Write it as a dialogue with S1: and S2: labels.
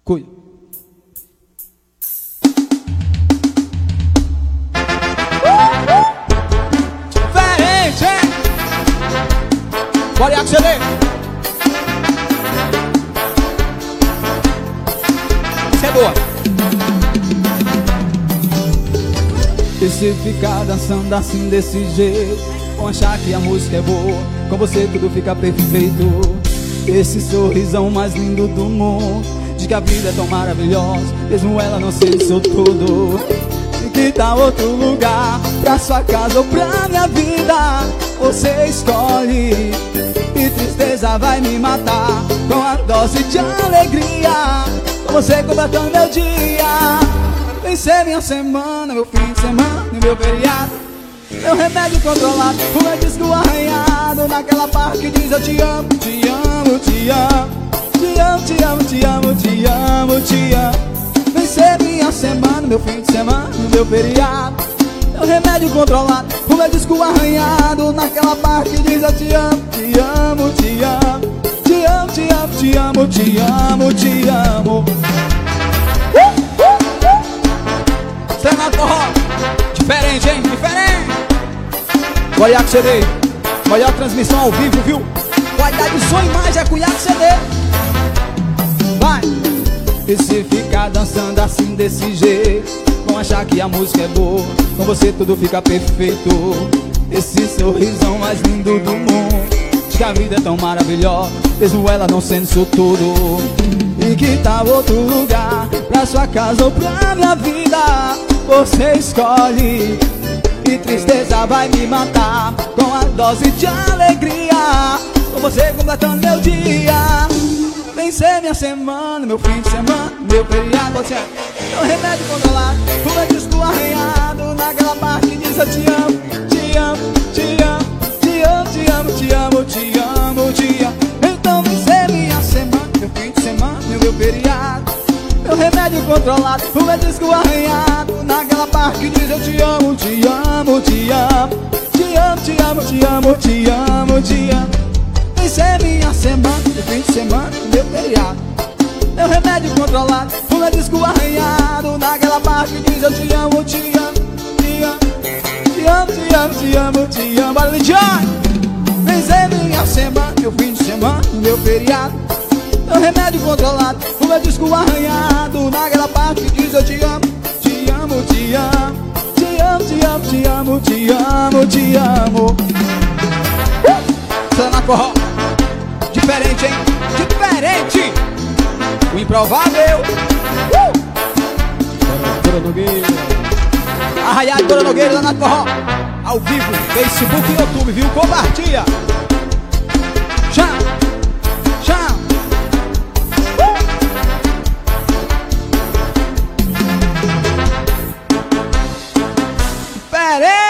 S1: Cuida. Diferente, hein? Bora acender. Isso é boa. E se ficar dançando assim desse jeito, vão achar que a música é boa, com você tudo fica perfeito. Esse sorrisão mais lindo do mundo, de que a vida é tão maravilhosa, mesmo ela não ser seu tudo. E que tal outro lugar, pra sua casa ou pra minha vida, você escolhe. E tristeza vai me matar, com a dose de alegria, com você completando meu dia. Vem ser minha semana, meu fim de semana, meu feriado, meu remédio controlado, o meu disco arranhado, naquela parte que diz eu te amo, te amo, te amo, te amo, te amo, te amo, te amo, te amo. Vem ser minha semana, meu fim de semana, meu feriado, meu remédio controlado, o meu disco arranhado, naquela parte que diz eu te amo, te amo, te amo, te amo, te amo, te amo, te amo, te amo. Forró, diferente, hein? Diferente. Guaiaco CD, maior transmissão ao vivo, viu? Qualidade de som e mais é Guaiaco CD. Vai! E se ficar dançando assim desse jeito, vão achar que a música é boa, com você tudo fica perfeito. Esse sorrisão mais lindo do mundo, de que a vida é tão maravilhosa, mesmo ela não sendo isso tudo. E que tal outro lugar, pra sua casa ou pra minha vida, você escolhe. E tristeza vai me matar, com a dose de alegria, com você completando meu dia. Vem ser minha semana, meu fim de semana, meu feriado, você é meu remédio controlado, o meu disco arranhado, naquela parte que diz eu te amo, te amo, te amo, te amo, te amo, te amo, te amo, te amo. Então vem ser minha semana, meu fim de semana, meu feriado, meu remédio controlado, o meu disco arranhado, naquela parte que diz eu te amo, te amo, te amo, te amo, te amo, te amo, te amo, te amo. Vem ser minha semana, meu fim de semana, meu feriado, meu remédio controlado, o meu disco arranhado, naquela parte que diz eu te amo, te amo, te amo, te amo, te amo, te amo, te amo. Bora, Lidiane! Vem ser minha semana, meu fim de semana, meu feriado, meu remédio controlado, o meu disco arranhado, naquela parte que diz eu te amo, te amo, te amo, te amo, te amo, te amo, te amo, te amo. Sana Forró, diferente, hein? Diferente! O improvável. Dora Nogueira, Arraiado Dora Nogueira, Sana Forró, ao vivo, Facebook e YouTube, viu? Compartilha!